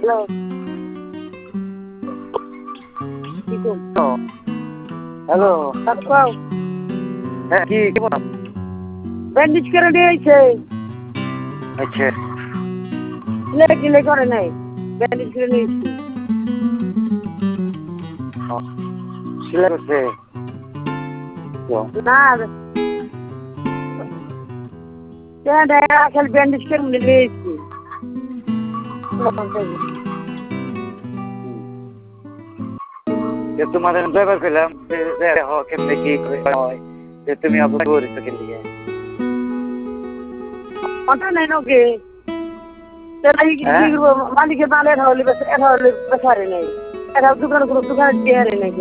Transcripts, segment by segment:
Hello কি করছো? Hello. তারপর হ্যাঁ কি বল? ব্যান্ডেজ করে দিয়েছে। আচ্ছা গিলে করে নাই, ব্যান্ডেজ করে নিয়েছি। সেলাই করছে না খালি ব্যান্ডেজ করে নিয়েছি। তোমাদের ড্রাইভার পেলাম কেমনে কি হয় তুমি আপনার করেছো কেন দিকে কথা নাই নোকে মালিকের মাল এটা হলে বেসারে নেই, এটা দোকান কোনো দোকানে দিয়ে নেই।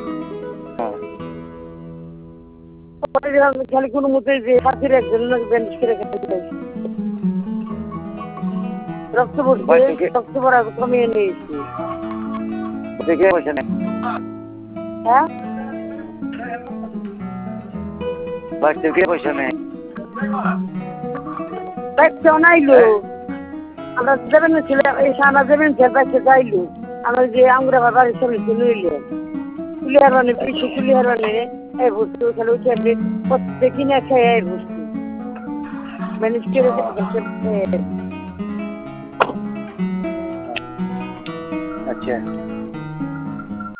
খালি কোনো মতে যে সাথীর একজন ব্যান্ডেজ করে রক্ত পড়ছে, রক্ত পড়া কমিয়ে নিয়েছি। দেখে পয়সা নেই হ্যাঁ বাড়িতে পয়সা নেই বাইকটাও নাইলো। আমরা দেবেন ছিল আমরা দেবেন বাইকটা যাইলো। আমরা যে আঙ্গুরা বাড়ির সামনে নইলো কুলিয়ার মানে পিছিয়ে কুলিয়ার মানে এই ভর্তি ওখানে উঠে প্রত্যেক কিনে খেয়ে এই ভর্তি ম্যানেজ করে আচ্ছা